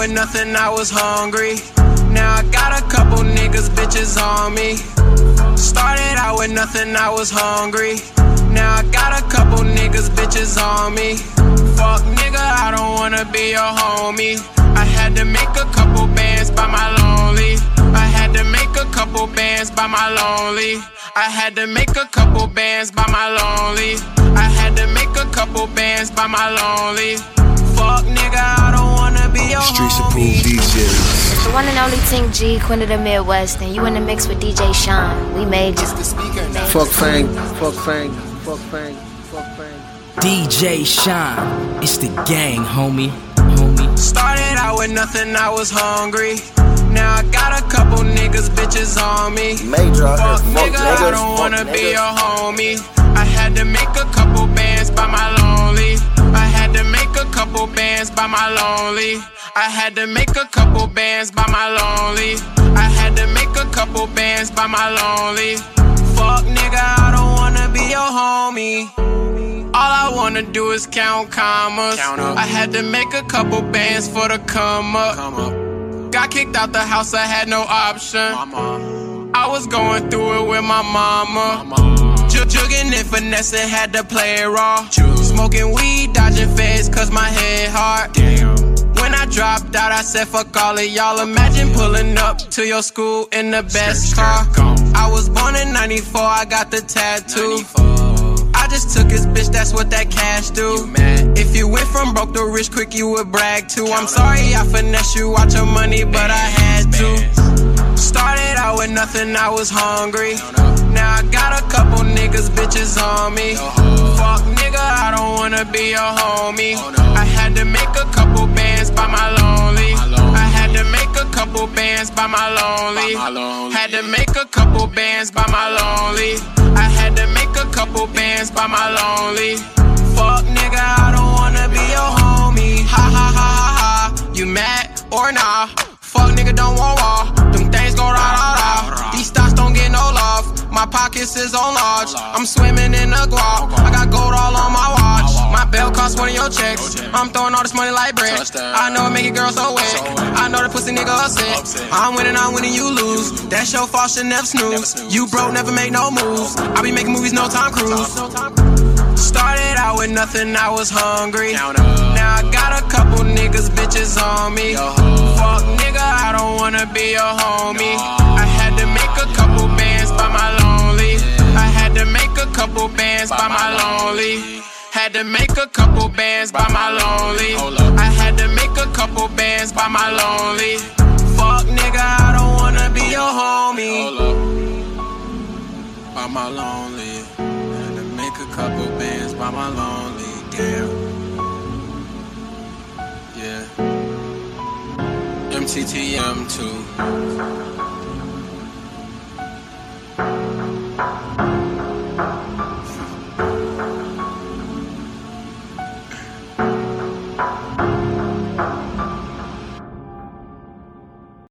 with nothing, I was hungry. Now I got a couple niggas, bitches on me. Started out with nothing, I was hungry. Now I got a couple niggas, bitches on me. Fuck nigga, I don't wanna be your homie. I had to make a couple bands by my lonely. I had to make a couple bands by my lonely. I had to make a couple bands by my lonely. I had to make a couple bands by my lonely. Fuck nigga, I don't wanna be your Streets homie. approved DJs. The one and only Tink G, Queen of the Midwest, and you in the mix with DJ Sean. We made you. Fuck Fang, fuck Fang, fuck Fang, fuck Fang. DJ Sean, it's the gang, homie. Started out with nothing, I was hungry. Now I got a couple niggas, bitches on me. Fuck nigga, I don't wanna be your homie. I had to make a couple bands by my lonely. I had to make a couple bands by my lonely. I had to make a couple bands by my lonely. I had to make a couple bands by my lonely. Fuck nigga, I don't wanna be your homie. All I wanna do is count commas. I had to make a couple bands for the come up. Got kicked out the house, I had no option. I was going through it with my mama. Jugging and finessing, had to play it raw. Smoking weed, dodging feds, cause my head hard. When I dropped out, I said fuck all of y'all. Imagine pulling up to your school in the best car. I was born in 94, I got the tattoo. I just took his bitch, that's what that cash do. If you went from broke to rich quick, you would brag too. I'm sorry I finesse you out your money, but I had to. Started out with nothing, I was hungry. Now I got a couple niggas, bitches on me. Fuck nigga, I don't wanna be your homie. I had to make a couple bands by my lonely. I had to make a couple bands by my lonely. Had to make a couple bands by my lonely. I had to make a couple bands by my lonely. Fuck nigga, I don't wanna be your homie. Ha ha ha ha ha. You mad or nah? Fuck nigga, don't want war. Them things go rah rah rah. These stocks don't get no love. My pockets is on large. I'm swimming in the guap. I got gold all on my watch. My belt costs one of your checks. I'm throwing all this money like bread. I know it make a girl so wet. I know the pussy nigga upset. I'm winning, you lose. That's your fault, should never snooze. You broke, never make no moves. I be making movies, no Tom Cruise. Started out with nothing, I was hungry. Now I got a couple niggas, bitches on me. Fuck nigga, I don't wanna be your homie. I had to make a couple bands by my lonely. I had to make a couple bands by my lonely. Had to make a couple bands by my lonely. I had to make a couple bands by my lonely. Fuck nigga, I don't wanna be your homie. By my lonely. Had to make a couple bands by my lonely. Damn. Yeah. MTTM2.